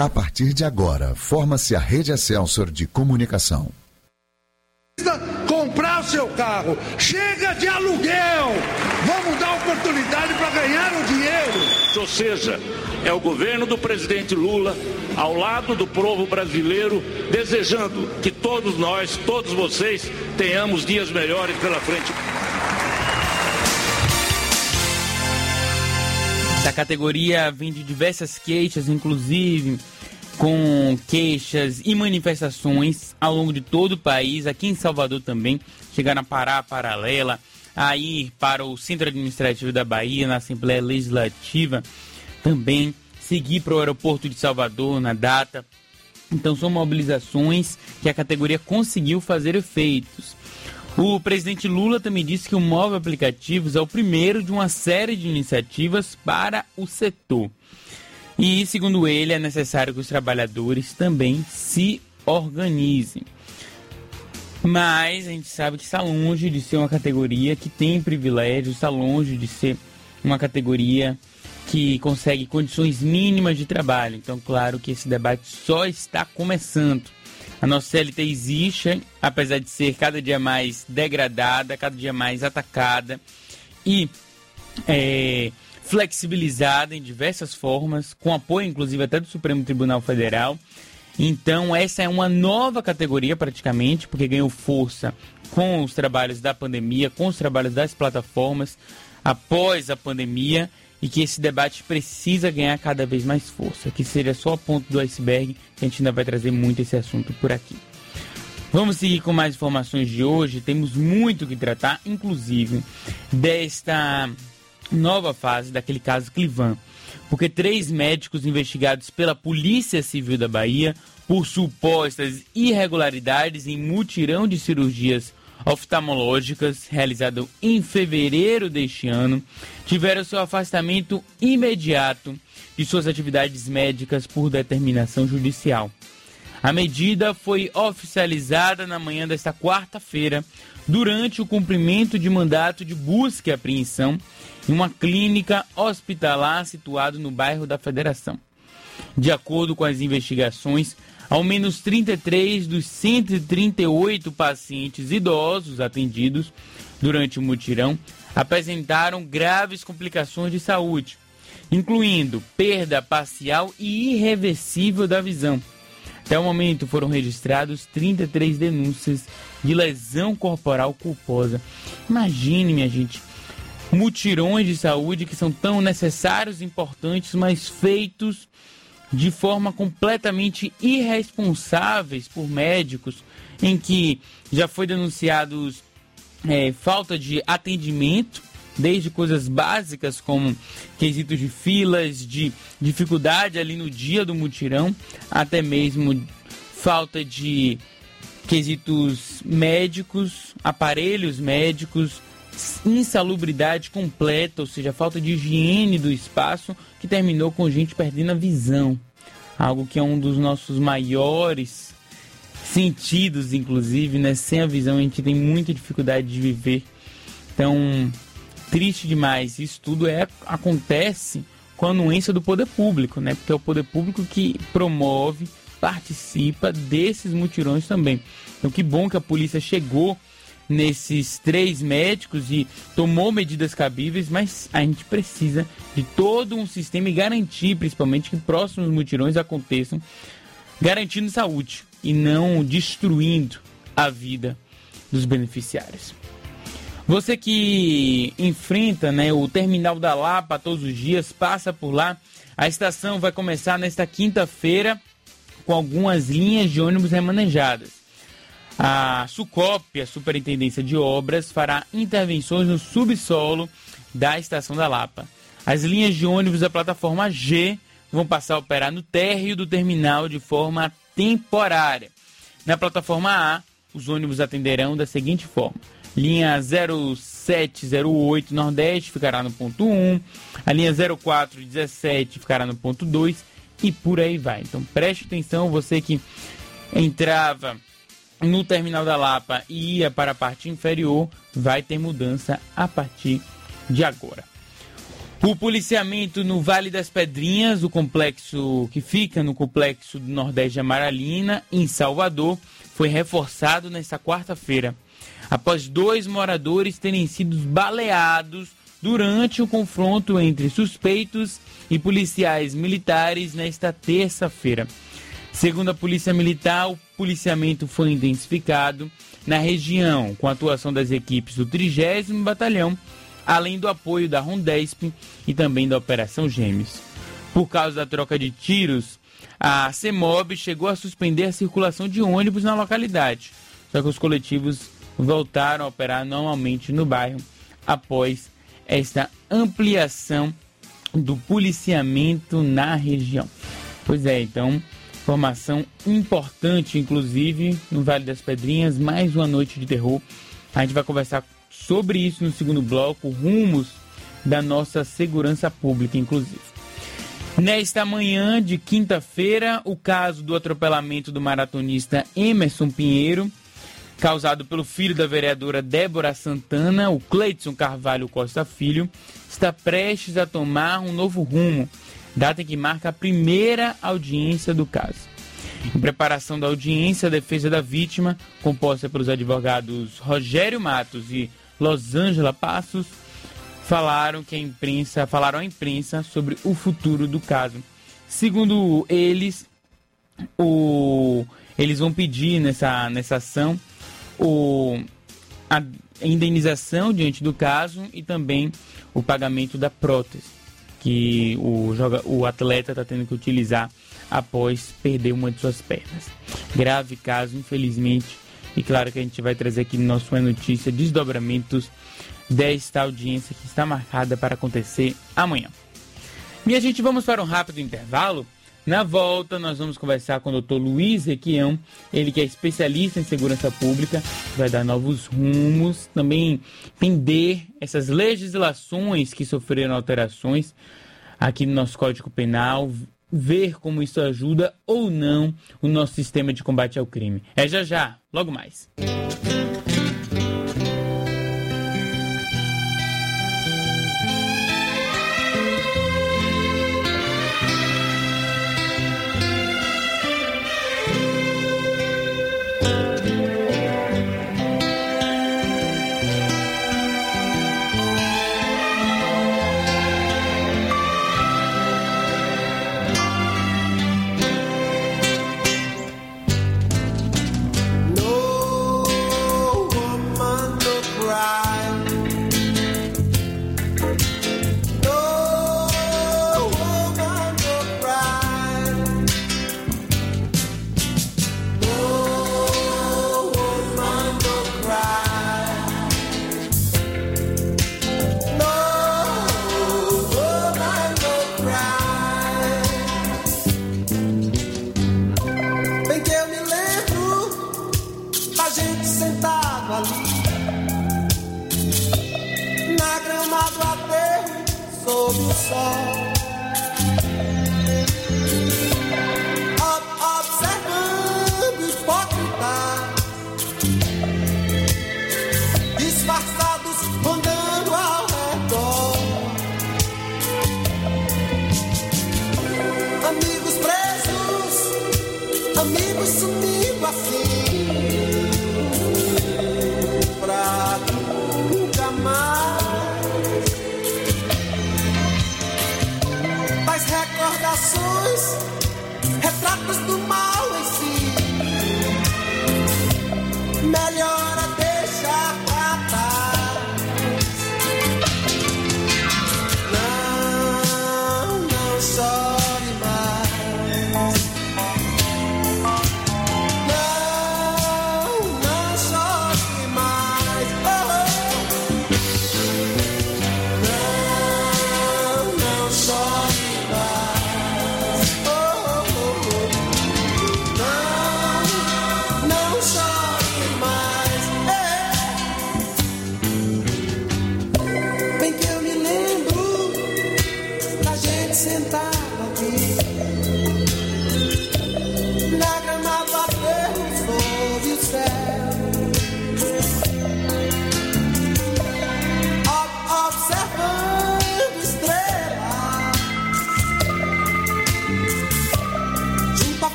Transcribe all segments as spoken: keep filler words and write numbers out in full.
A partir de agora, forma-se a Rede Excelsior de Comunicação. Comprar o seu carro, chega de aluguel, vamos dar oportunidade para ganhar o dinheiro. Ou seja, é o governo do presidente Lula ao lado do povo brasileiro, desejando que todos nós, todos vocês, tenhamos dias melhores pela frente. Da categoria vem de diversas queixas, inclusive com queixas e manifestações ao longo de todo o país. Aqui em Salvador também chegaram a parar a paralela, a ir para o Centro Administrativo da Bahia, na Assembleia Legislativa, também seguir para o aeroporto de Salvador na data. Então são mobilizações que a categoria conseguiu fazer efeitos. O presidente Lula também disse que o Move Aplicativos é o primeiro de uma série de iniciativas para o setor. E, segundo ele, é necessário que os trabalhadores também se organizem. Mas a gente sabe que está longe de ser uma categoria que tem privilégios, está longe de ser uma categoria que consegue condições mínimas de trabalho. Então, claro que esse debate só está começando. A nossa C L T existe, apesar de ser cada dia mais degradada, cada dia mais atacada e é, flexibilizada em diversas formas, com apoio inclusive até do Supremo Tribunal Federal. Então essa é uma nova categoria praticamente, porque ganhou força com os trabalhos da pandemia, com os trabalhos das plataformas após a pandemia, e que esse debate precisa ganhar cada vez mais força, que seja só a ponta do iceberg, que a gente ainda vai trazer muito esse assunto por aqui. Vamos seguir com mais informações de hoje, temos muito que tratar, inclusive desta nova fase daquele caso Clivan, porque três médicos investigados pela Polícia Civil da Bahia por supostas irregularidades em mutirão de cirurgias oftalmológicas realizado em fevereiro deste ano tiveram seu afastamento imediato de suas atividades médicas por determinação judicial. A medida foi oficializada na manhã desta quarta-feira durante o cumprimento de mandato de busca e apreensão em uma clínica hospitalar situada no bairro da Federação. De acordo com as investigações, ao menos trinta e três dos cento e trinta e oito pacientes idosos atendidos durante o mutirão apresentaram graves complicações de saúde, incluindo perda parcial e irreversível da visão. Até o momento foram registrados trinta e três denúncias de lesão corporal culposa. Imagine, minha gente, mutirões de saúde que são tão necessários e importantes, mas feitos de forma completamente irresponsáveis por médicos, em que já foi denunciados é, falta de atendimento, desde coisas básicas como quesitos de filas, de dificuldade ali no dia do mutirão, até mesmo falta de quesitos médicos, aparelhos médicos, insalubridade completa, ou seja, falta de higiene do espaço, que terminou com gente perdendo a visão, algo que é um dos nossos maiores sentidos, inclusive, né? Sem a visão a gente tem muita dificuldade de viver. Então, triste demais. Isso tudo é, acontece com a anuência do poder público, né? Porque é o poder público que promove, participa desses mutirões também. Então, que bom que a polícia chegou nesses três médicos e tomou medidas cabíveis, mas a gente precisa de todo um sistema e garantir, principalmente, que próximos mutirões aconteçam, garantindo saúde e não destruindo a vida dos beneficiários. Você que enfrenta, né, o Terminal da Lapa todos os dias, passa por lá, a estação vai começar nesta quinta-feira com algumas linhas de ônibus remanejadas. A SUCOP, a Superintendência de Obras, fará intervenções no subsolo da Estação da Lapa. As linhas de ônibus da plataforma G vão passar a operar no térreo do terminal de forma temporária. Na plataforma A, os ônibus atenderão da seguinte forma: linha zero sete zero oito Nordeste ficará no ponto um, a linha zero quatro dezessete ficará no ponto dois e por aí vai. Então preste atenção, você que entrava no Terminal da Lapa e ia para a parte inferior, vai ter mudança a partir de agora. O policiamento no Vale das Pedrinhas, o complexo que fica no complexo do Nordeste de Amaralina, em Salvador, foi reforçado nesta quarta-feira, após dois moradores terem sido baleados durante o confronto entre suspeitos e policiais militares nesta terça-feira. Segundo a Polícia Militar, o policiamento foi intensificado na região, com a atuação das equipes do trigésimo Batalhão, além do apoio da Rondesp e também da Operação Gêmeos. Por causa da troca de tiros, a CEMOB chegou a suspender a circulação de ônibus na localidade, só que os coletivos voltaram a operar normalmente no bairro após esta ampliação do policiamento na região. Pois é, então, informação importante, inclusive, no Vale das Pedrinhas, mais uma noite de terror. A gente vai conversar sobre isso no segundo bloco, rumos da nossa segurança pública, inclusive. Nesta manhã de quinta-feira, o caso do atropelamento do maratonista Emerson Pinheiro, causado pelo filho da vereadora Débora Santana, o Cleidson Carvalho Costa Filho, está prestes a tomar um novo rumo, data em que marca a primeira audiência do caso. Em preparação da audiência, a defesa da vítima, composta pelos advogados Rogério Matos e Losângela Passos, falaram que a imprensa, falaram à imprensa sobre o futuro do caso. Segundo eles, o, eles vão pedir nessa, nessa ação o, a indenização diante do caso e também o pagamento da prótese que o, joga, o atleta está tendo que utilizar após perder uma de suas pernas. Grave caso, infelizmente, e claro que a gente vai trazer aqui no nosso É Notícia desdobramentos desta audiência que está marcada para acontecer amanhã. Minha gente, vamos para um rápido intervalo. Na volta, nós vamos conversar com o doutor Luiz Requião, ele que é especialista em segurança pública, vai dar novos rumos, também entender essas legislações que sofreram alterações aqui no nosso Código Penal, ver como isso ajuda ou não o nosso sistema de combate ao crime. É já já, logo mais. Oh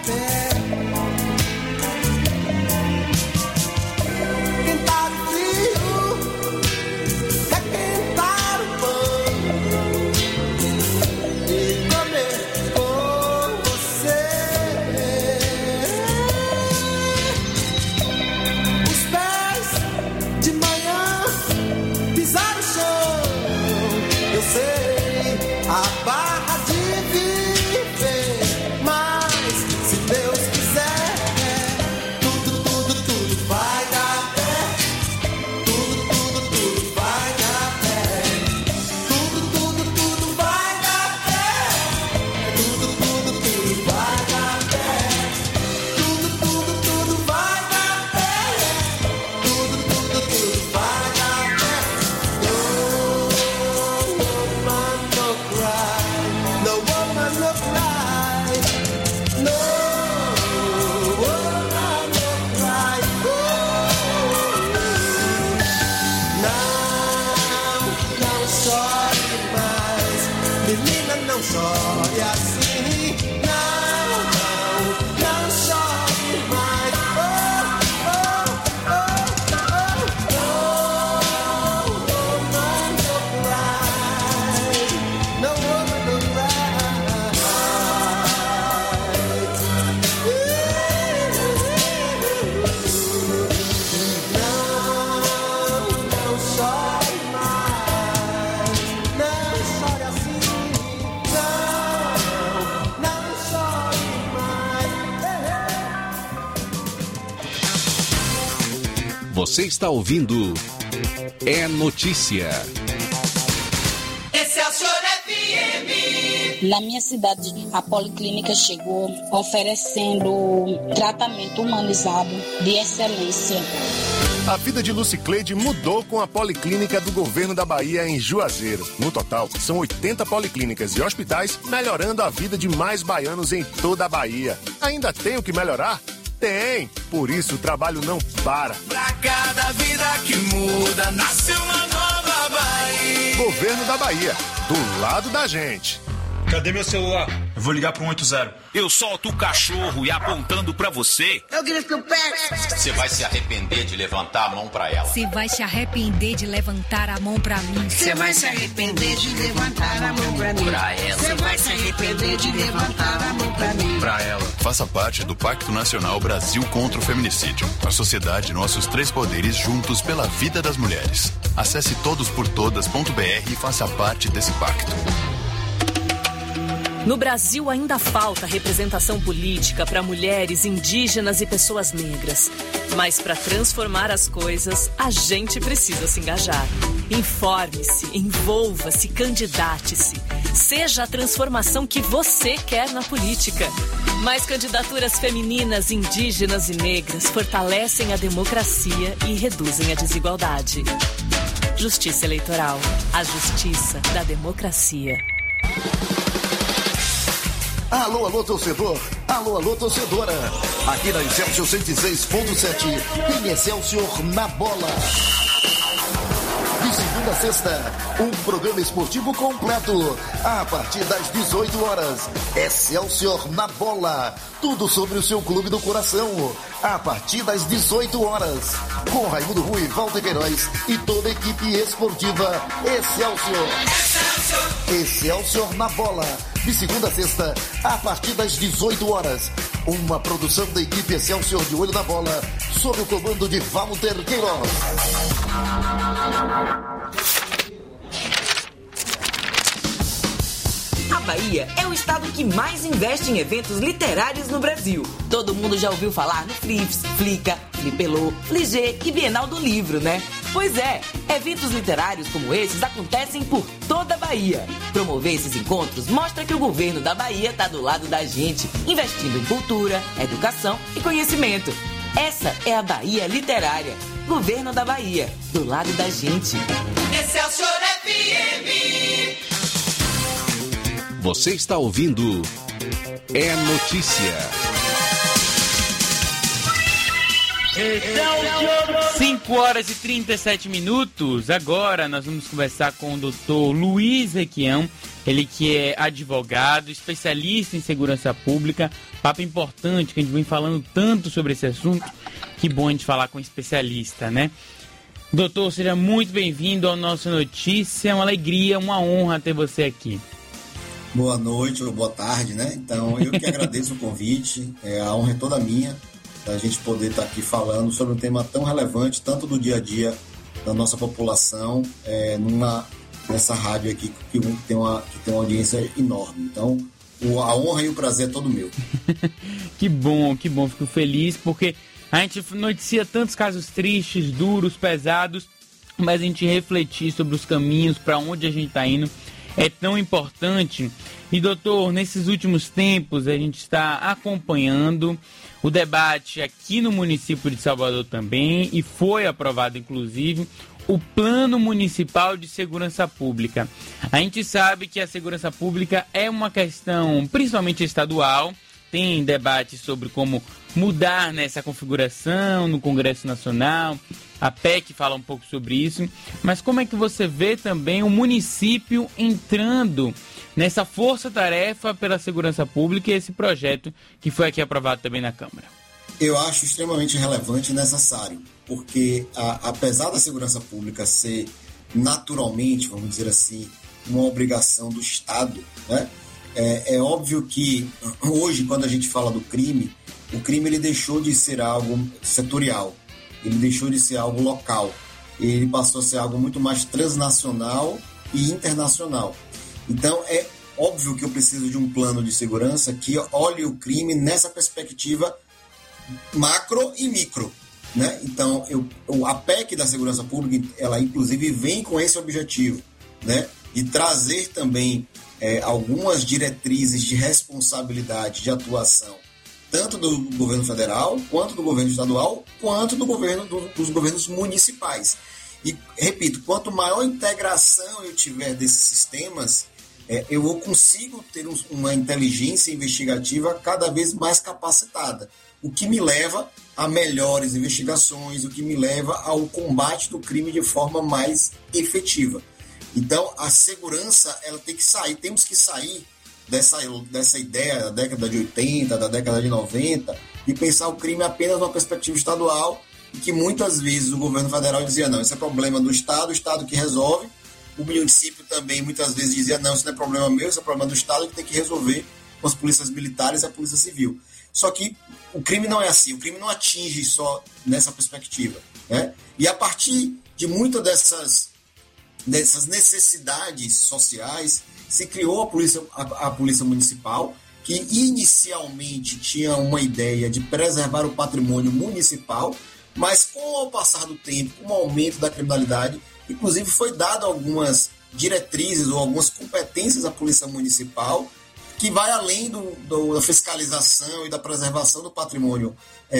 pé. Quentar o frio, requentar o pão e comer com você. Os pés de manhã pisar o chão, eu sei a barra de viver, mas se Deus quiser, tudo, tudo, tudo vai dar pé. Tudo, tudo, tudo vai dar pé. Tudo, tudo, tudo vai dar pé. Tudo, tudo, tudo vai dar pé. Tudo, tudo, tudo vai dar pé. Tudo, tudo, tudo vai dar pé. No woman no cry. No woman no cry. No woman no cry. Oh. Não, não chore mais. Menina, não chore assim. Não, não, não chore mais. Oh, oh, oh, oh. No woman no cry. No woman no cry. Não, não chore mais. Não chore assim. Não, não chore mais. Você está ouvindo É Notícia. Excelsior F M. Na minha cidade, a Policlínica chegou oferecendo tratamento humanizado de excelência. A vida de Lucicleide mudou com a Policlínica do Governo da Bahia em Juazeiro. No total, são oitenta policlínicas e hospitais melhorando a vida de mais baianos em toda a Bahia. Ainda tem o que melhorar? Tem! Por isso o trabalho não para. Pra cada vida que muda, nasce uma nova Bahia. Governo da Bahia, do lado da gente. Cadê meu celular? Eu vou ligar pro um oito zero. Eu solto o cachorro e apontando pra você. Eu grito que o pé. Você vai se arrepender de levantar a mão pra ela. Você vai se arrepender de levantar a mão pra mim. Você vai se arrepender de levantar a mão pra mim. Pra ela. Você vai se arrepender de levantar a mão pra mim. Pra ela. Faça parte do Pacto Nacional Brasil contra o Feminicídio. A sociedade, nossos três poderes juntos pela vida das mulheres. Acesse todos por todas ponto b r e faça parte desse pacto. No Brasil ainda falta representação política para mulheres, indígenas e pessoas negras. Mas para transformar as coisas, a gente precisa se engajar. Informe-se, envolva-se, candidate-se. Seja a transformação que você quer na política. Mais candidaturas femininas, indígenas e negras fortalecem a democracia e reduzem a desigualdade. Justiça Eleitoral. A justiça da democracia. Alô, alô, torcedor. Alô, alô, torcedora. Aqui na Excelsior cento e seis ponto sete tem Excelsior na bola. De segunda a sexta, um programa esportivo completo. A partir das dezoito horas, Excelsior na bola. Tudo sobre o seu clube do coração. A partir das dezoito horas, com Raimundo Rui, Walter Queiroz e toda a equipe esportiva Excelsior. Excelsior. Excelsior na bola. De segunda a sexta, a partir das dezoito horas. Uma produção da equipe Excelsior de Olho na Bola, sob o comando de Walter Queiroz. A Bahia é o estado que mais investe em eventos literários no Brasil. Todo mundo já ouviu falar no Flips, Flica, Flipelô, Fligê e Bienal do Livro, né? Pois é, eventos literários como esses acontecem por toda a Bahia. Promover esses encontros mostra que o governo da Bahia está do lado da gente, investindo em cultura, educação e conhecimento. Essa é a Bahia Literária. Governo da Bahia, do lado da gente. Excelsior F M. Você está ouvindo É Notícia. cinco horas e trinta e sete minutos. Agora nós vamos conversar com o doutor Luiz Requião, que ele que é advogado, especialista em segurança pública, papo importante, que a gente vem falando tanto sobre esse assunto, que bom a gente falar com um especialista, né? Doutor, seja muito bem-vindo ao Nossa Notícia, é uma alegria, uma honra ter você aqui. Boa noite ou boa tarde, né? Então, eu que agradeço o convite, é, a honra é toda minha, da gente poder estar aqui falando sobre um tema tão relevante, tanto do dia a dia da nossa população, é, numa, nessa rádio aqui que tem, uma, que tem uma audiência enorme. Então, o, a honra e o prazer é todo meu. Que bom, que bom, fico feliz, porque a gente noticia tantos casos tristes, duros, pesados, mas a gente refletir sobre os caminhos, para onde a gente está indo, é tão importante. E, doutor, nesses últimos tempos a gente está acompanhando o debate aqui no município de Salvador também, e foi aprovado, inclusive, o Plano Municipal de Segurança Pública. A gente sabe que a segurança pública é uma questão principalmente estadual, tem debate sobre como mudar nessa configuração no Congresso Nacional, a P E C fala um pouco sobre isso, mas como é que você vê também o município entrando nessa força-tarefa pela segurança pública e esse projeto que foi aqui aprovado também na Câmara? Eu acho extremamente relevante e necessário, porque a, apesar da segurança pública ser naturalmente, vamos dizer assim, uma obrigação do Estado, né? É, é óbvio que hoje, quando a gente fala do crime, o crime ele deixou de ser algo setorial, ele deixou de ser algo local, ele passou a ser algo muito mais transnacional e internacional. Então é óbvio que eu preciso de um plano de segurança que olhe o crime nessa perspectiva macro e micro, né? Então eu, a P E C da segurança pública, ela inclusive vem com esse objetivo, né? De trazer também É, algumas diretrizes de responsabilidade de atuação, tanto do governo federal, quanto do governo estadual, quanto do governo, do, dos governos municipais. E, repito, quanto maior integração eu tiver desses sistemas, é, eu consigo ter um, uma inteligência investigativa cada vez mais capacitada, o que me leva a melhores investigações, o que me leva ao combate do crime de forma mais efetiva. Então, a segurança, ela tem que sair, temos que sair dessa, dessa ideia da década de oitenta, da década de noventa, e pensar o crime apenas numa perspectiva estadual, e que muitas vezes o governo federal dizia, não, isso é problema do Estado, o Estado que resolve. O município também muitas vezes dizia, não, isso não é problema meu, isso é problema do Estado, que tem que resolver com as polícias militares e a polícia civil. Só que o crime não é assim, o crime não atinge só nessa perspectiva, né? E a partir de muitas dessas dessas necessidades sociais, se criou a polícia, a, a polícia municipal, que inicialmente tinha uma ideia de preservar o patrimônio municipal, mas com o passar do tempo, com o aumento da criminalidade, inclusive foi dado algumas diretrizes ou algumas competências à polícia municipal, que vai além do, do, da fiscalização e da preservação do patrimônio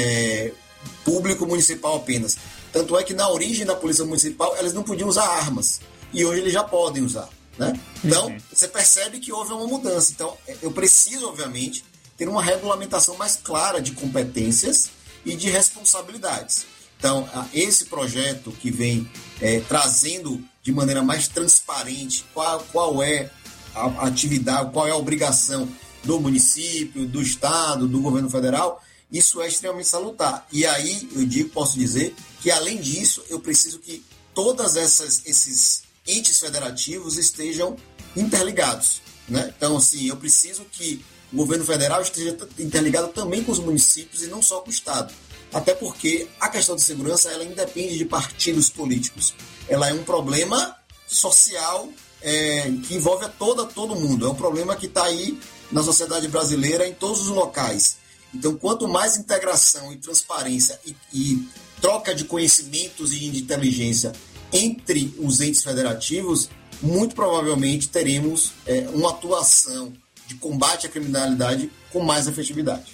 é, público municipal apenas. Tanto é que na origem da polícia municipal eles não podiam usar armas, e hoje eles já podem usar, né? Então, uhum. Você percebe que houve uma mudança. Então, eu preciso, obviamente, ter uma regulamentação mais clara de competências e de responsabilidades. Então, esse projeto que vem é, trazendo de maneira mais transparente qual, qual é a atividade, qual é a obrigação do município, do Estado, do governo federal, isso é extremamente salutar. E aí, eu digo, posso dizer que, além disso, eu preciso que todas essas esses entes federativos estejam interligados, né? Então, assim, eu preciso que o governo federal esteja interligado também com os municípios e não só com o Estado. Até porque a questão de segurança, ela independe de partidos políticos. Ela é um problema social é, que envolve a toda, todo mundo. É um problema que está aí na sociedade brasileira, em todos os locais. Então, quanto mais integração e transparência e, e troca de conhecimentos e de inteligência entre os entes federativos, muito provavelmente teremos é, uma atuação de combate à criminalidade com mais efetividade.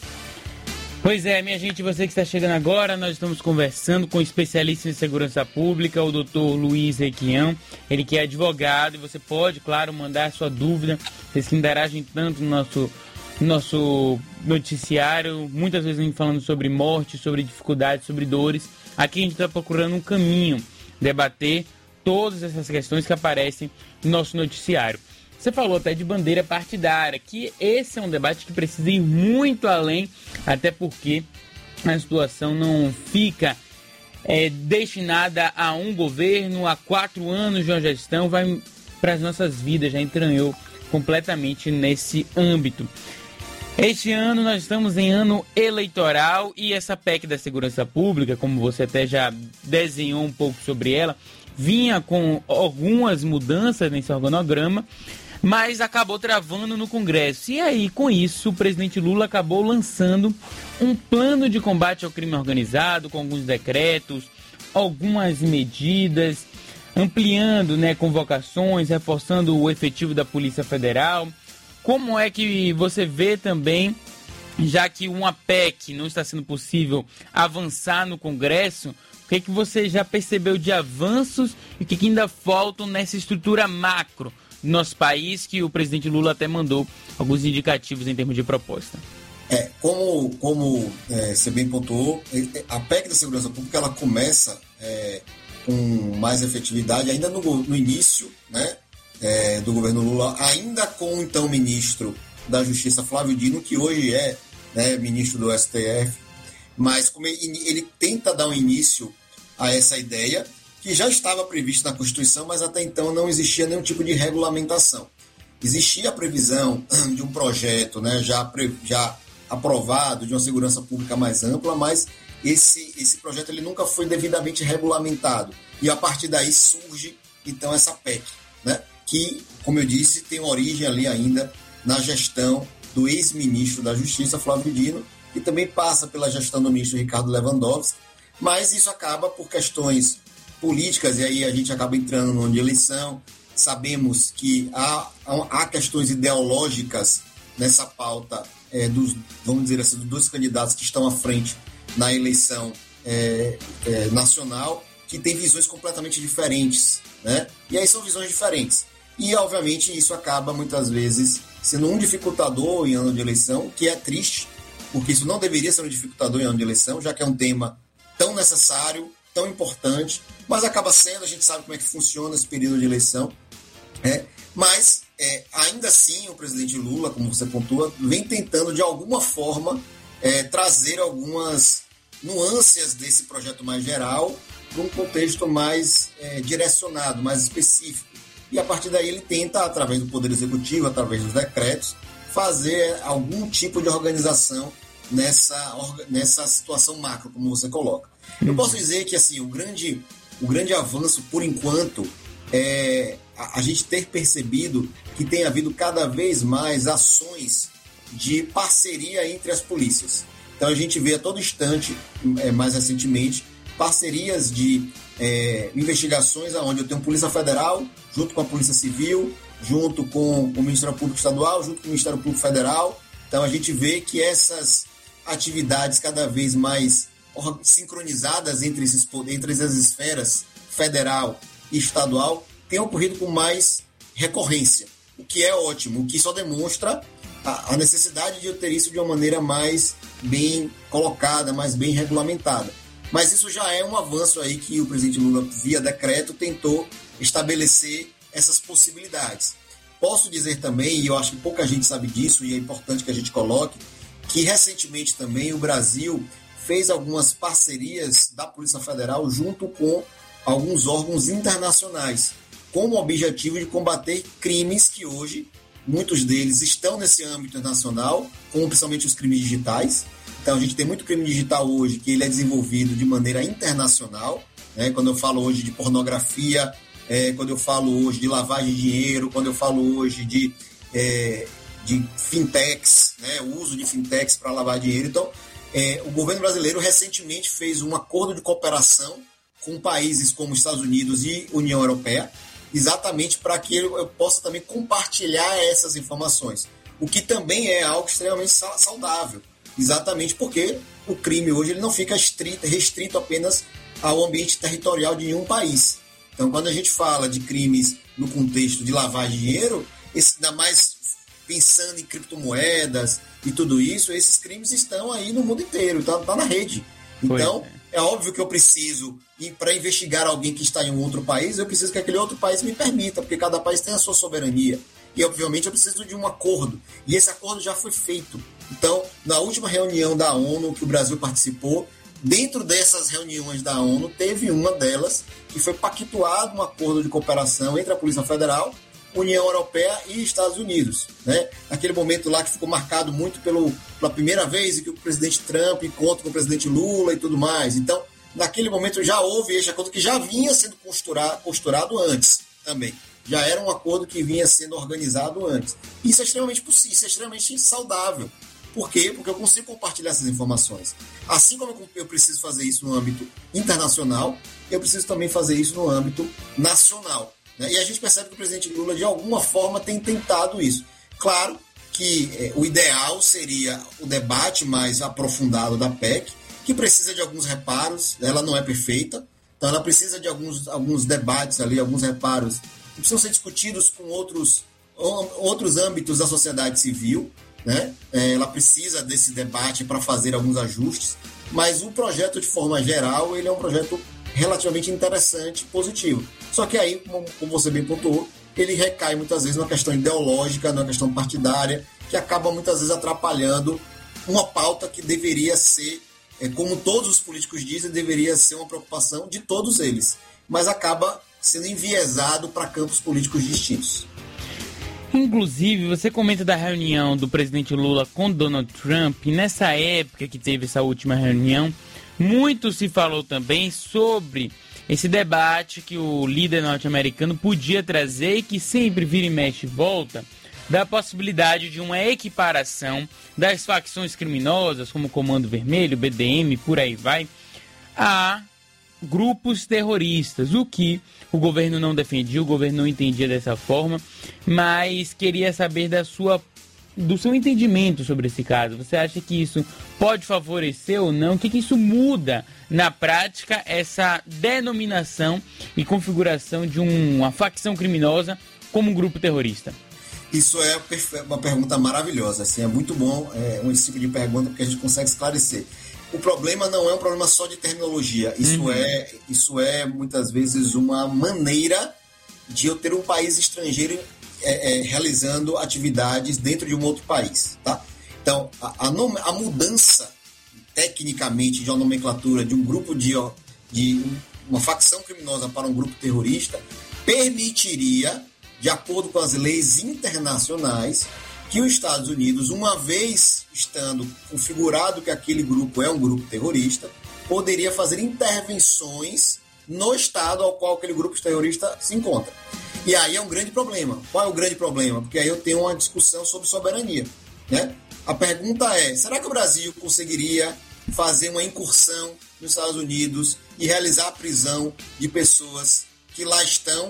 Pois é, minha gente, você que está chegando agora, nós estamos conversando com o especialista em segurança pública, o doutor Luiz Requião, ele que é advogado, e você pode, claro, mandar sua dúvida, vocês que interagem tanto no nosso, no nosso noticiário, muitas vezes a gente falando sobre morte, sobre dificuldades, sobre dores. Aqui a gente está procurando um caminho, debater todas essas questões que aparecem no nosso noticiário. Você falou até de bandeira partidária, que esse é um debate que precisa ir muito além, até porque a situação não fica é, destinada a um governo, a quatro anos de uma gestão, vai para as nossas vidas, já entranhou completamente nesse âmbito. Este ano nós estamos em ano eleitoral e essa P E C da Segurança Pública, como você até já desenhou um pouco sobre ela, vinha com algumas mudanças nesse organograma, mas acabou travando no Congresso. E aí, com isso, o presidente Lula acabou lançando um plano de combate ao crime organizado, com alguns decretos, algumas medidas, ampliando, né, convocações, reforçando o efetivo da Polícia Federal. Como é que você vê também, já que uma P E C não está sendo possível avançar no Congresso, o que, é que você já percebeu de avanços e o que, que ainda faltam nessa estrutura macro do nosso país, que o presidente Lula até mandou alguns indicativos em termos de proposta? É, como, como é, você bem pontuou, a P E C da Segurança Pública ela começa é, com mais efetividade ainda no, no início, né, é, do governo Lula, ainda com o então ministro da Justiça, Flávio Dino, que hoje é, né, ministro do S T F, mas como ele, ele tenta dar um início a essa ideia, que já estava prevista na Constituição, mas até então não existia nenhum tipo de regulamentação. Existia a previsão de um projeto, né, já, já aprovado, de uma segurança pública mais ampla, mas esse, esse projeto ele nunca foi devidamente regulamentado. E a partir daí surge, então, essa P E C, né, que, como eu disse, tem origem ali ainda na gestão do ex-ministro da Justiça, Flávio Dino, e também passa pela gestão do ministro Ricardo Lewandowski, mas isso acaba por questões políticas, e aí a gente acaba entrando no ano de eleição. Sabemos que há, há questões ideológicas nessa pauta, é, dos, vamos dizer assim, dos dois candidatos que estão à frente na eleição é, é, nacional, que têm visões completamente diferentes, né? E aí são visões diferentes. E, obviamente, isso acaba, muitas vezes, sendo um dificultador em ano de eleição, que é triste, porque isso não deveria ser um dificultador em ano de eleição, já que é um tema tão necessário, tão importante, mas acaba sendo, a gente sabe como é que funciona esse período de eleição, né? Mas, é, ainda assim, o presidente Lula, como você pontua, vem tentando, de alguma forma, é, trazer algumas nuances desse projeto mais geral para um contexto mais é, direcionado, mais específico. E, a partir daí, ele tenta, através do Poder Executivo, através dos decretos, fazer algum tipo de organização nessa, nessa situação macro, como você coloca. Eu posso dizer que assim, o, grande, o grande avanço, por enquanto, é a, a gente ter percebido que tem havido cada vez mais ações de parceria entre as polícias. Então a gente vê a todo instante, é, mais recentemente, parcerias de é, investigações onde eu tenho Polícia Federal, junto com a Polícia Civil, junto com o Ministério Público Estadual, junto com o Ministério Público Federal. Então a gente vê que essas atividades cada vez mais sincronizadas entre, esses, entre essas esferas federal e estadual têm ocorrido com mais recorrência, o que é ótimo, o que só demonstra a, a necessidade de eu ter isso de uma maneira mais bem colocada, mais bem regulamentada. Mas isso já é um avanço aí que o presidente Lula, via decreto, tentou estabelecer essas possibilidades. Posso dizer também, e eu acho que pouca gente sabe disso, e é importante que a gente coloque, que recentemente também o Brasil fez algumas parcerias da Polícia Federal junto com alguns órgãos internacionais, com o objetivo de combater crimes que hoje, muitos deles estão nesse âmbito internacional, como principalmente os crimes digitais. Então a gente tem muito crime digital hoje que ele é desenvolvido de maneira internacional, né? Quando eu falo hoje de pornografia, é, quando eu falo hoje de lavagem de dinheiro, quando eu falo hoje de, é, de fintechs, né? O uso de fintechs para lavar dinheiro. Então, é, o governo brasileiro recentemente fez um acordo de cooperação com países como Estados Unidos e União Europeia, exatamente para que eu possa também compartilhar essas informações, o que também é algo extremamente saudável, exatamente porque o crime hoje ele não fica estrito, restrito apenas ao ambiente territorial de nenhum país. Então, quando a gente fala de crimes no contexto de lavagem de dinheiro, esse, ainda mais pensando em criptomoedas e tudo isso, esses crimes estão aí no mundo inteiro, tá, tá na rede. Então, é. é óbvio que eu preciso, para investigar alguém que está em um outro país, eu preciso que aquele outro país me permita, porque cada país tem a sua soberania. E, obviamente, eu preciso de um acordo. E esse acordo já foi feito. Então, na última reunião da ONU que o Brasil participou, dentro dessas reuniões da ONU, teve uma delas que foi pactuado um acordo de cooperação entre a Polícia Federal, União Europeia e Estados Unidos. Né? Naquele momento lá que ficou marcado muito pelo, pela primeira vez que o presidente Trump encontra com o presidente Lula e tudo mais. Então, naquele momento já houve este acordo que já vinha sendo costurado, costurado antes também. Já era um acordo que vinha sendo organizado antes. Isso é extremamente possível, isso é extremamente saudável. Por quê? Porque eu consigo compartilhar essas informações. Assim como eu preciso fazer isso no âmbito internacional, eu preciso também fazer isso no âmbito nacional. Né? E a gente percebe que o presidente Lula, de alguma forma, tem tentado isso. Claro que é, o ideal seria o debate mais aprofundado da P E C, que precisa de alguns reparos, ela não é perfeita, então ela precisa de alguns, alguns debates ali, alguns reparos que precisam ser discutidos com outros, outros âmbitos da sociedade civil, né? Ela precisa desse debate para fazer alguns ajustes, mas o projeto, de forma geral, ele é um projeto relativamente interessante, positivo. Só que aí, como, como você bem pontuou, ele recai muitas vezes numa questão ideológica, numa questão partidária, que acaba muitas vezes atrapalhando uma pauta que deveria ser, é, como todos os políticos dizem, deveria ser uma preocupação de todos eles, mas acaba sendo enviesado para campos políticos distintos. Inclusive, você comenta da reunião do presidente Lula com Donald Trump, e nessa época que teve essa última reunião, muito se falou também sobre esse debate que o líder norte-americano podia trazer e que sempre vira e mexe e volta, da possibilidade de uma equiparação das facções criminosas, como o Comando Vermelho, B D M, por aí vai, a grupos terroristas, o que o governo não defendia, o governo não entendia dessa forma, mas queria saber da sua, do seu entendimento sobre esse caso. Você acha que isso pode favorecer ou não? O que, que isso muda na prática, essa denominação e configuração de um, uma facção criminosa como um grupo terrorista? Isso é uma pergunta maravilhosa, assim, é muito bom é, um esse tipo de pergunta, porque a gente consegue esclarecer. O problema não é um problema só de terminologia, isso, uhum. é, isso é muitas vezes uma maneira de eu ter um país estrangeiro é, é, realizando atividades dentro de um outro país, tá? Então, a, a, nom- a mudança tecnicamente de uma nomenclatura de um grupo de, de uma facção criminosa para um grupo terrorista permitiria, de acordo com as leis internacionais, que os Estados Unidos, uma vez estando configurado que aquele grupo é um grupo terrorista, poderia fazer intervenções no estado ao qual aquele grupo terrorista se encontra. E aí é um grande problema. Qual é o grande problema? Porque aí eu tenho uma discussão sobre soberania, né? A pergunta é, será que o Brasil conseguiria fazer uma incursão nos Estados Unidos e realizar a prisão de pessoas que lá estão?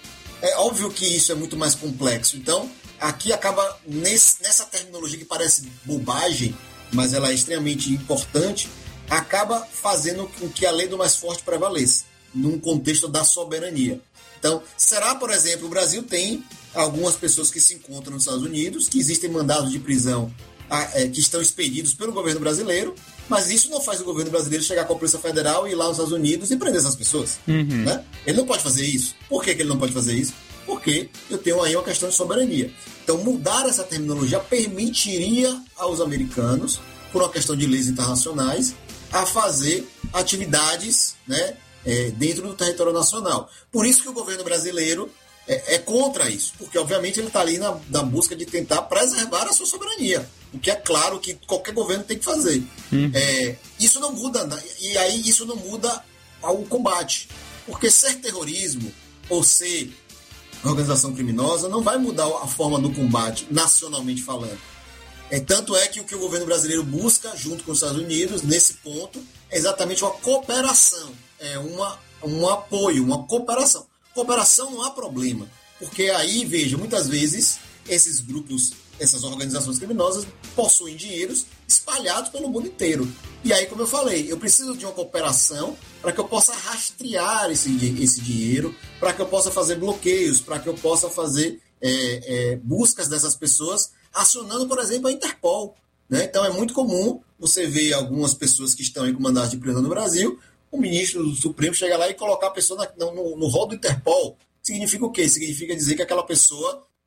É óbvio que isso é muito mais complexo. Então, aqui acaba, nesse, nessa terminologia que parece bobagem, mas ela é extremamente importante, acaba fazendo com que a lei do mais forte prevaleça, num contexto da soberania. Então, será, por exemplo, o Brasil tem algumas pessoas que se encontram nos Estados Unidos, que existem mandados de prisão é, que estão expedidos pelo governo brasileiro, mas isso não faz o governo brasileiro chegar com a Polícia Federal e ir lá nos Estados Unidos e prender essas pessoas. Uhum. Né? Ele não pode fazer isso. Por que, que ele não pode fazer isso? Porque eu tenho aí uma questão de soberania. Então, mudar essa terminologia permitiria aos americanos, por uma questão de leis internacionais, a fazer atividades, né, é, dentro do território nacional. Por isso que o governo brasileiro é, é contra isso, porque obviamente ele está ali na, na busca de tentar preservar a sua soberania, o que é claro que qualquer governo tem que fazer. Hum. É, isso não muda, e aí isso não muda o combate, porque ser terrorismo ou ser organização criminosa não vai mudar a forma do combate, nacionalmente falando. É, tanto é que o que o governo brasileiro busca, junto com os Estados Unidos, nesse ponto, é exatamente uma cooperação, é uma, um apoio, uma cooperação. Cooperação não há problema, porque aí, veja, muitas vezes esses grupos, essas organizações criminosas possuem dinheiros espalhados pelo mundo inteiro. E aí, como eu falei, eu preciso de uma cooperação para que eu possa rastrear esse, esse dinheiro, para que eu possa fazer bloqueios, para que eu possa fazer é, é, buscas dessas pessoas, acionando, por exemplo, a Interpol. Né? Então, é muito comum você ver algumas pessoas que estão em mandados de prisão no Brasil, o ministro do Supremo chegar lá e colocar a pessoa na, no, no rol do Interpol. Significa o quê? Significa dizer que aquela pessoa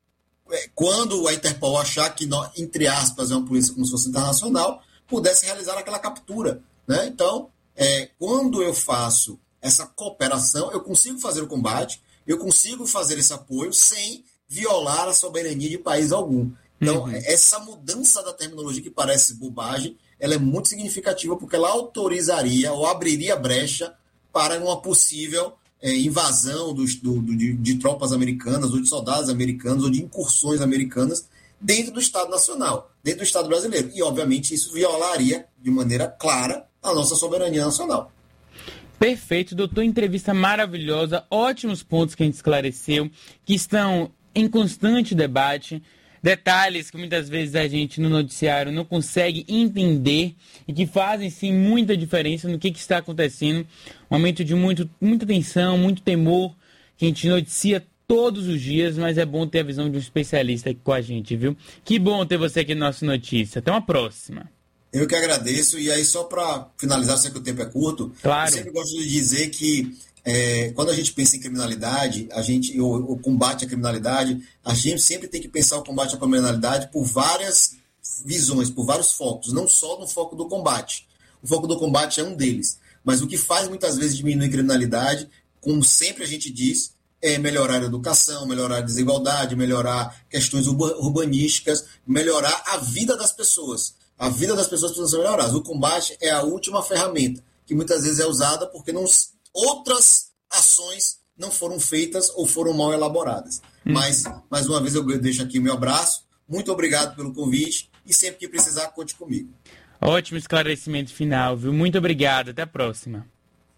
quando a Interpol achar que, entre aspas, é uma polícia como se fosse internacional, pudesse realizar aquela captura, né? Então, é, quando eu faço essa cooperação, eu consigo fazer o combate, eu consigo fazer esse apoio sem violar a soberania de país algum. Então, uhum. essa mudança da terminologia, que parece bobagem, ela é muito significativa, porque ela autorizaria ou abriria brecha para uma possível é, invasão dos, do, do, de, de tropas americanas, ou de soldados americanos, ou de incursões americanas dentro do Estado Nacional, dentro do Estado brasileiro. E, obviamente, isso violaria de maneira clara a nossa soberania nacional. Perfeito, doutor. Entrevista maravilhosa, ótimos pontos que a gente esclareceu, que estão em constante debate, detalhes que muitas vezes a gente no noticiário não consegue entender e que fazem sim muita diferença no que, que está acontecendo. Um momento de muito, muita tensão, muito temor, que a gente noticia todos os dias, mas é bom ter a visão de um especialista aqui com a gente, viu? Que bom ter você aqui no nosso Notícia. Até uma próxima. Eu que agradeço. E aí, só para finalizar, sei que o tempo é curto, claro. Eu sempre gosto de dizer que é, quando a gente pensa em criminalidade, a gente, o, o combate à criminalidade, a gente sempre tem que pensar o combate à criminalidade por várias visões, por vários focos, não só no foco do combate. O foco do combate é um deles. Mas o que faz muitas vezes diminuir a criminalidade, como sempre a gente diz, é melhorar a educação, melhorar a desigualdade, melhorar questões urbanísticas, melhorar a vida das pessoas. A vida das pessoas precisa ser melhorada. O combate é a última ferramenta, que muitas vezes é usada porque não, outras ações não foram feitas ou foram mal elaboradas. Hum. Mas, mais uma vez, eu deixo aqui o meu abraço. Muito obrigado pelo convite e sempre que precisar, conte comigo. Ótimo esclarecimento final, viu? Muito obrigado. Até a próxima.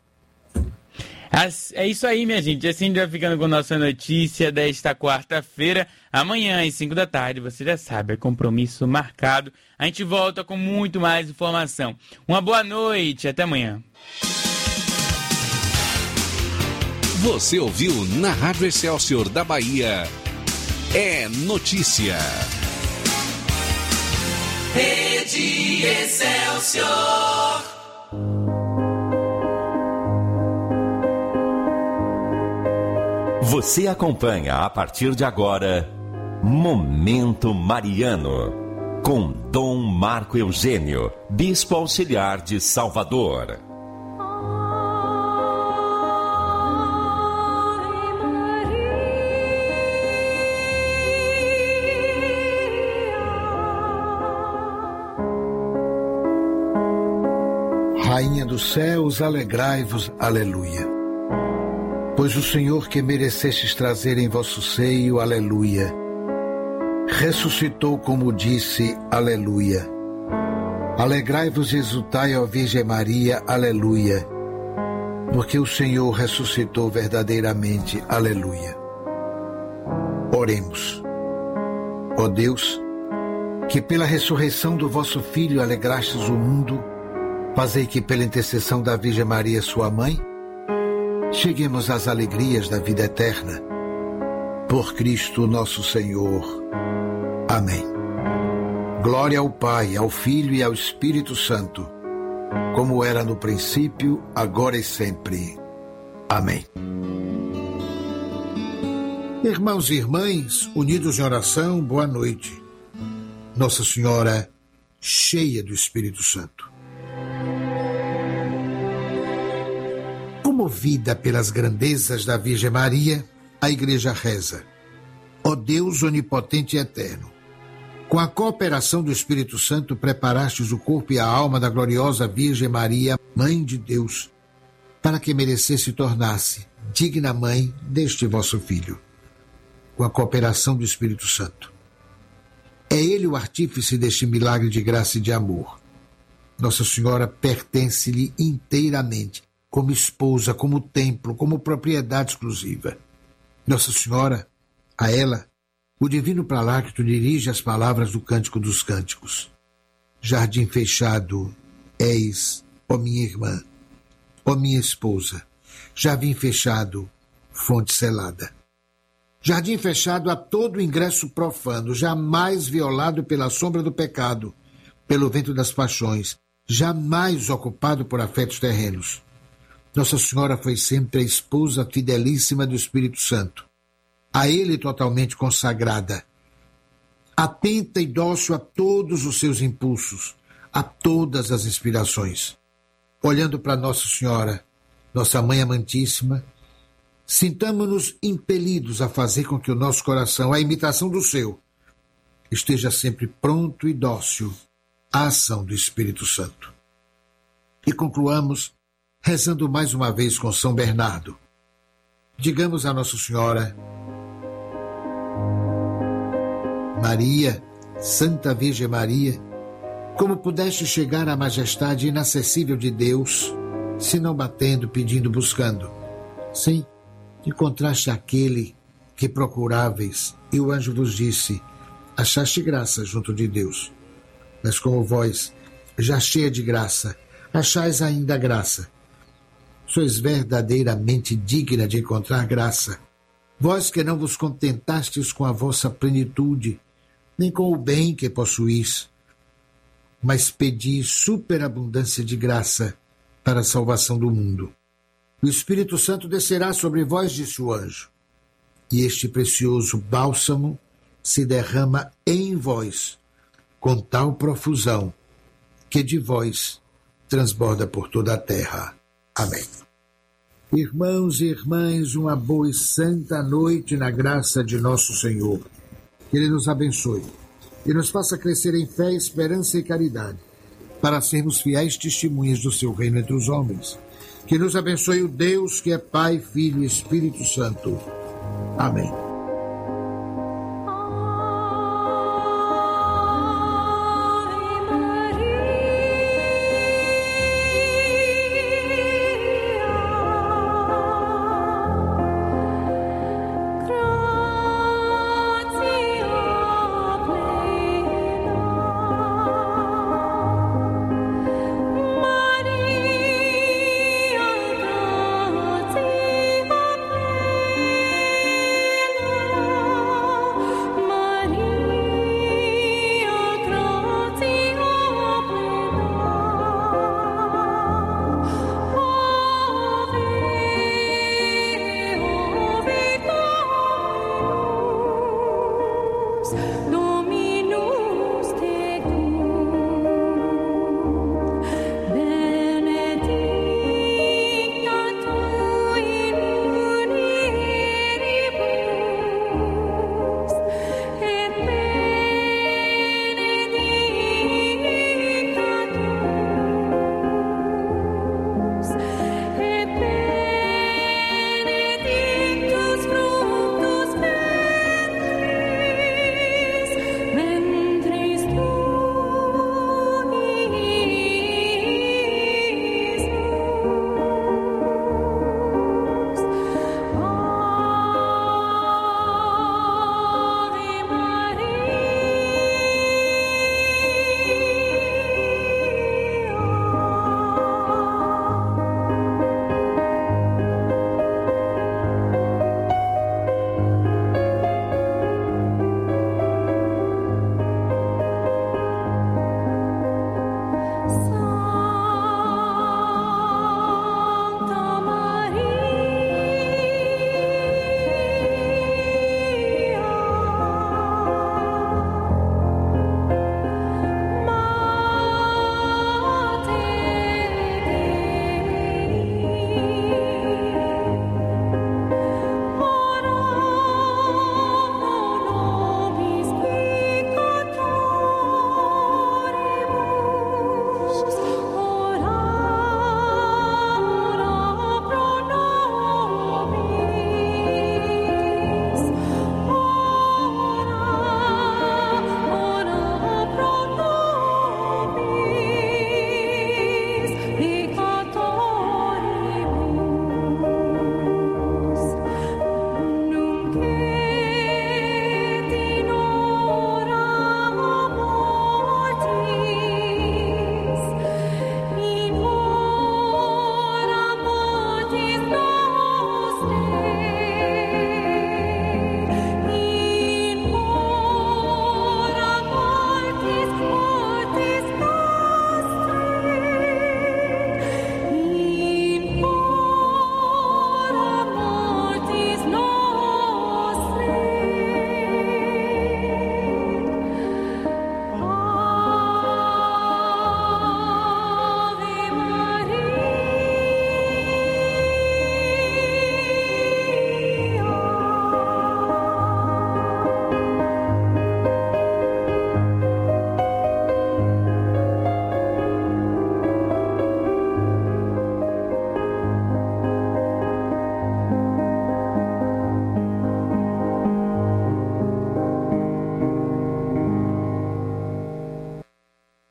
É isso aí, minha gente. Assim a gente vai ficando com a nossa notícia desta quarta-feira. Amanhã, às cinco da tarde, você já sabe, é compromisso marcado. A gente volta com muito mais informação. Uma boa noite, até amanhã. Você ouviu na Rádio Excelsior da Bahia. É notícia. Rede Excelsior. Você acompanha a partir de agora Momento Mariano, com Dom Marco Eugênio, Bispo Auxiliar de Salvador. Rainha dos céus, alegrai-vos, aleluia. Pois o Senhor que merecestes trazer em vosso seio, aleluia, ressuscitou como disse, aleluia. Alegrai-vos e exultai, ó Virgem Maria, aleluia, porque o Senhor ressuscitou verdadeiramente, aleluia. Oremos. Ó Deus, que pela ressurreição do vosso Filho alegrastes o mundo, fazei que pela intercessão da Virgem Maria, sua mãe, cheguemos às alegrias da vida eterna. Por Cristo nosso Senhor. Amém. Glória ao Pai, ao Filho e ao Espírito Santo, como era no princípio, agora e sempre. Amém. Irmãos e irmãs, unidos em oração, boa noite. Nossa Senhora, cheia do Espírito Santo. Comovida pelas grandezas da Virgem Maria, a Igreja reza: ó Deus onipotente e eterno, com a cooperação do Espírito Santo preparastes o corpo e a alma da gloriosa Virgem Maria, Mãe de Deus, para que merecesse tornar-se digna mãe deste vosso Filho. Com a cooperação do Espírito Santo. É ele o artífice deste milagre de graça e de amor. Nossa Senhora pertence-lhe inteiramente, como esposa, como templo, como propriedade exclusiva. Nossa Senhora, a ela, o Divino Paráclito dirige as palavras do Cântico dos Cânticos. Jardim fechado és, ó minha irmã, ó minha esposa. Jardim fechado, fonte selada. Jardim fechado a todo ingresso profano, jamais violado pela sombra do pecado, pelo vento das paixões, jamais ocupado por afetos terrenos. Nossa Senhora foi sempre a esposa fidelíssima do Espírito Santo, a ele totalmente consagrada, atenta e dócil a todos os seus impulsos, a todas as inspirações. Olhando para Nossa Senhora, nossa Mãe Amantíssima, sintamo-nos impelidos a fazer com que o nosso coração, à imitação do seu, esteja sempre pronto e dócil à ação do Espírito Santo. E concluamos rezando mais uma vez com São Bernardo. Digamos a Nossa Senhora: Maria, Santa Virgem Maria, como pudeste chegar à majestade inacessível de Deus, se não batendo, pedindo, buscando? Sim, encontraste aquele que procuráveis, e o anjo vos disse: achaste graça junto de Deus. Mas como vós, já cheia de graça, achais ainda graça, sois verdadeiramente digna de encontrar graça. Vós que não vos contentastes com a vossa plenitude, nem com o bem que possuís, mas pedi superabundância de graça para a salvação do mundo. O Espírito Santo descerá sobre vós, disse o anjo, e este precioso bálsamo se derrama em vós com tal profusão que de vós transborda por toda a terra. Amém. Irmãos e irmãs, uma boa e santa noite na graça de nosso Senhor. Que Ele nos abençoe e nos faça crescer em fé, esperança e caridade, para sermos fiéis testemunhas do seu reino entre os homens. Que nos abençoe o Deus que é Pai, Filho e Espírito Santo. Amém.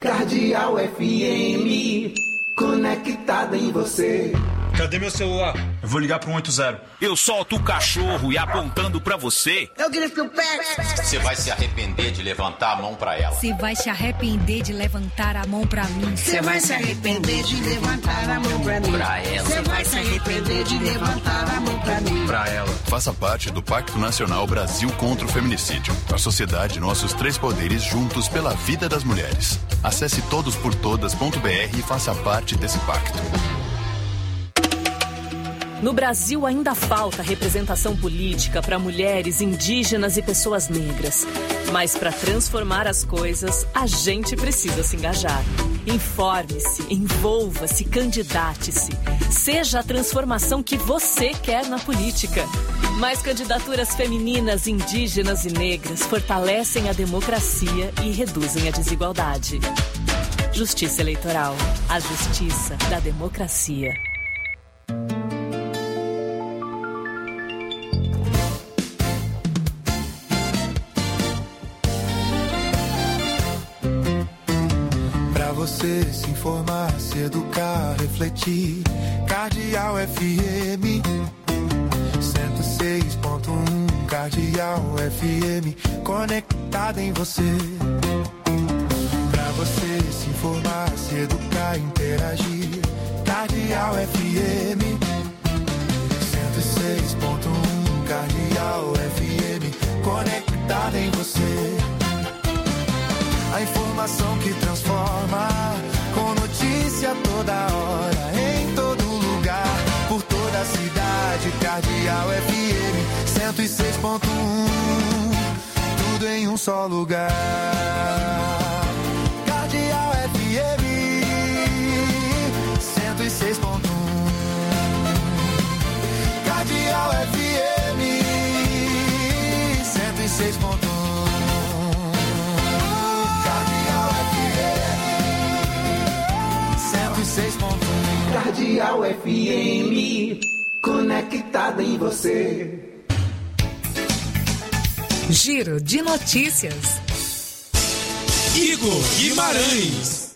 Cardeal F M, conectada em você. Cadê meu celular? Eu vou ligar pro um oito zero. Eu solto o cachorro e apontando pra você. Eu grito o pé. Você vai se arrepender de levantar a mão pra ela. Você vai se arrepender de levantar a mão pra mim. Você vai se arrepender de levantar a mão pra mim. Pra ela. Você vai se arrepender de levantar a mão pra mim. Pra ela. Faça parte do Pacto Nacional Brasil contra o Feminicídio. A sociedade, nossos três poderes juntos pela vida das mulheres. Acesse todos por todas ponto b r e faça parte desse pacto. No Brasil ainda falta representação política para mulheres, indígenas e pessoas negras. Mas para transformar as coisas, a gente precisa se engajar. Informe-se, envolva-se, candidate-se. Seja a transformação que você quer na política. Mais candidaturas femininas, indígenas e negras fortalecem a democracia e reduzem a desigualdade. Justiça Eleitoral. A justiça da democracia. Você se informar, se educar, refletir. Cardeal F M cento e seis ponto um. Cardeal F M, conectada em você. Pra você se informar, se educar, interagir. Cardeal F M cento e seis ponto um. Cardeal F M, conectada em você. A informação que transforma, com notícia toda hora, em todo lugar, por toda a cidade. Cardeal F M cento e seis ponto um, tudo em um só lugar. Cardeal F M cento e seis ponto um, Cardeal F M cento e seis ponto um. Cardeal F M, conectada em você. Giro de notícias. Igor Guimarães.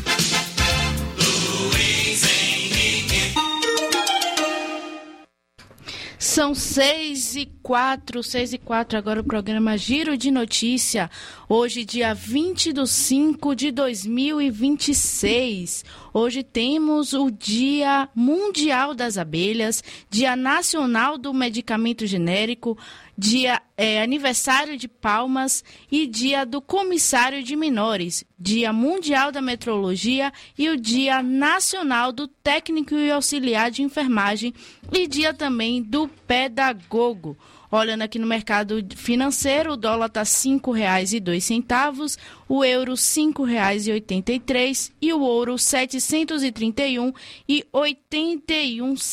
São seis e quatro, seis e quatro, agora o programa Giro de Notícia. Hoje, dia vinte de cinco de dois mil e vinte e seis. Hoje temos o Dia Mundial das Abelhas, Dia Nacional do Medicamento Genérico, Dia é, Aniversário de Palmas e Dia do Comissário de Menores, Dia Mundial da Metrologia e o Dia Nacional do Técnico e Auxiliar de Enfermagem e Dia também do Pedagogo. Olhando aqui no mercado financeiro, o dólar está cinco reais e dois centavos, o euro cinco reais e oitenta e três e o ouro setecentos e trinta e um reais e oitenta e um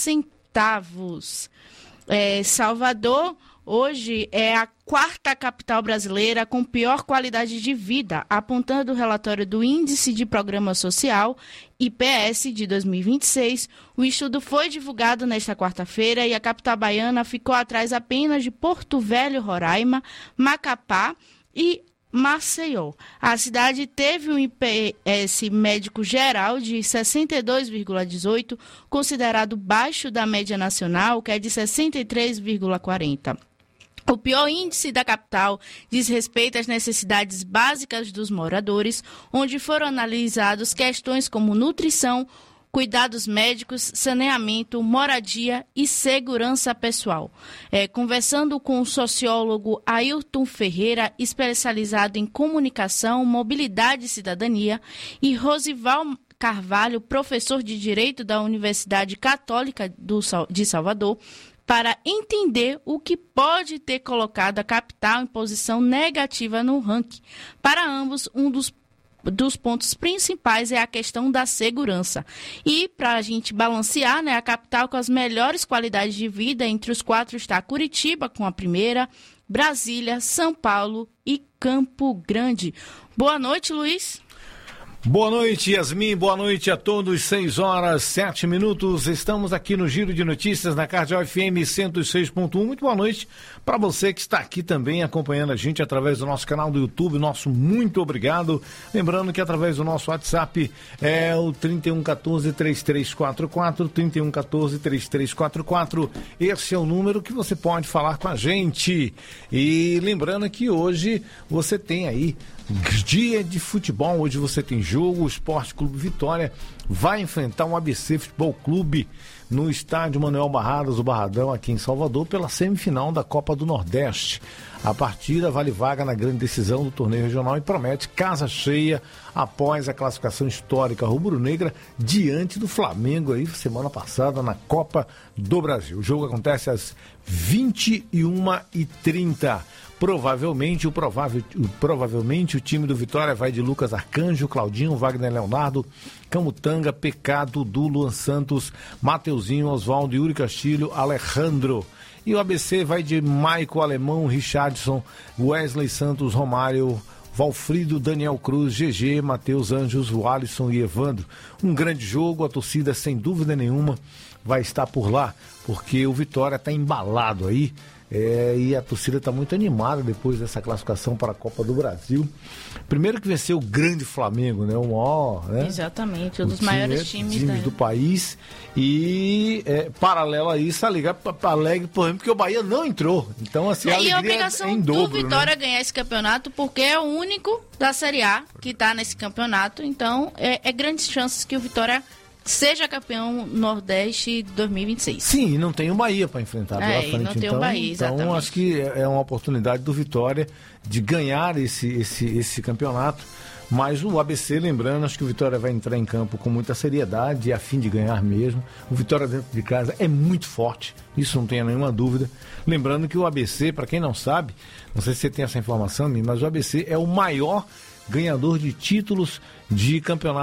centavos. É, Salvador hoje é a quarta capital brasileira com pior qualidade de vida, apontando o relatório do Índice de Programa Social, I P S, de dois mil e vinte e seis. O estudo foi divulgado nesta quarta-feira e a capital baiana ficou atrás apenas de Porto Velho, Roraima, Macapá e Maceió. A cidade teve um I P S médico geral de sessenta e dois vírgula dezoito, considerado baixo da média nacional, que é de sessenta e três vírgula quarenta. O pior índice da capital diz respeito às necessidades básicas dos moradores, onde foram analisadas questões como nutrição, cuidados médicos, saneamento, moradia e segurança pessoal. É, conversando com o sociólogo Ailton Ferreira, especializado em comunicação, mobilidade e cidadania, e Rosival Carvalho, professor de Direito da Universidade Católica do, de Salvador, para entender o que pode ter colocado a capital em posição negativa no ranking. Para ambos, um dos, dos pontos principais é a questão da segurança. E para a gente balancear, né, a capital com as melhores qualidades de vida, entre os quatro está Curitiba com a primeira, Brasília, São Paulo e Campo Grande. Boa noite, Luiz. Boa noite, Yasmin, boa noite a todos, seis horas, sete minutos, estamos aqui no Giro de Notícias na Cardeal F M cento e seis ponto um, muito boa noite para você que está aqui também acompanhando a gente através do nosso canal do YouTube, nosso muito obrigado, lembrando que através do nosso WhatsApp é o trinta e um, quatorze, trinta e três quarenta e quatro, trinta e um, quatorze, trinta e três quarenta e quatro, esse é o número que você pode falar com a gente, e lembrando que hoje você tem aí dia de futebol, hoje você tem jogo, o Esporte Clube Vitória vai enfrentar o A B C Futebol Clube no estádio Manuel Barradas, o Barradão, aqui em Salvador, pela semifinal da Copa do Nordeste. A partida vale vaga na grande decisão do torneio regional e promete casa cheia após a classificação histórica rubro-negra diante do Flamengo aí semana passada na Copa do Brasil. O jogo acontece às vinte e uma e trinta. Provavelmente o, provável, o, provavelmente o time do Vitória vai de Lucas Arcanjo, Claudinho, Wagner Leonardo, Camutanga, Pecado, Dudu, Luan Santos, Mateuzinho, Oswaldo, Yuri Castilho, Alejandro. E o A B C vai de Maico, Alemão, Richardson, Wesley Santos, Romário, Valfrido, Daniel Cruz, G G, Matheus Anjos, Alisson e Evandro. Um grande jogo, a torcida sem dúvida nenhuma vai estar por lá, porque o Vitória está embalado aí. É, e a torcida está muito animada depois dessa classificação para a Copa do Brasil. Primeiro que venceu o grande Flamengo, né? O maior, né? Exatamente, um dos time, maiores times, times da... do país. E é, paralelo a isso, a Liga Alegre, por exemplo, porque o Bahia não entrou. Então, assim, a e alegria a obrigação é em dobro, do Vitória né? ganhar esse campeonato, porque é o único da Série A que está nesse campeonato. Então, é, é grandes chances que o Vitória seja campeão Nordeste dois mil e vinte e seis. Sim, e não tem o Bahia para enfrentar pela é, frente. não tem então, o Bahia, exatamente. Então, acho que é uma oportunidade do Vitória de ganhar esse, esse, esse campeonato. Mas o A B C, lembrando, acho que o Vitória vai entrar em campo com muita seriedade e a fim de ganhar mesmo. O Vitória dentro de casa é muito forte, isso não tenha nenhuma dúvida. Lembrando que o A B C, para quem não sabe, não sei se você tem essa informação, mas o A B C é o maior ganhador de títulos de campeonato